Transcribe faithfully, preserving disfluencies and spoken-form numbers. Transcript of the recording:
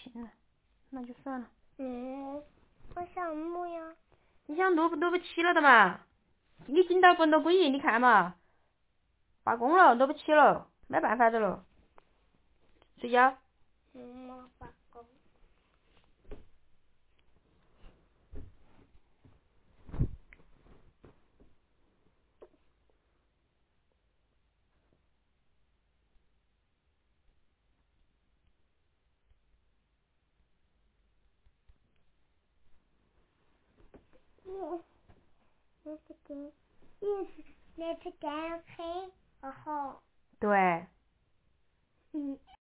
行了，那就算了。 嗯，我想录呀。 你想录不录不起了的嘛？你紧到滚到鬼，你看嘛，罢工了，录不起了，没办法的了。睡觉。 嗯，我罢工。嗯，那这个，意思那这个黑，然后。 对。 嗯。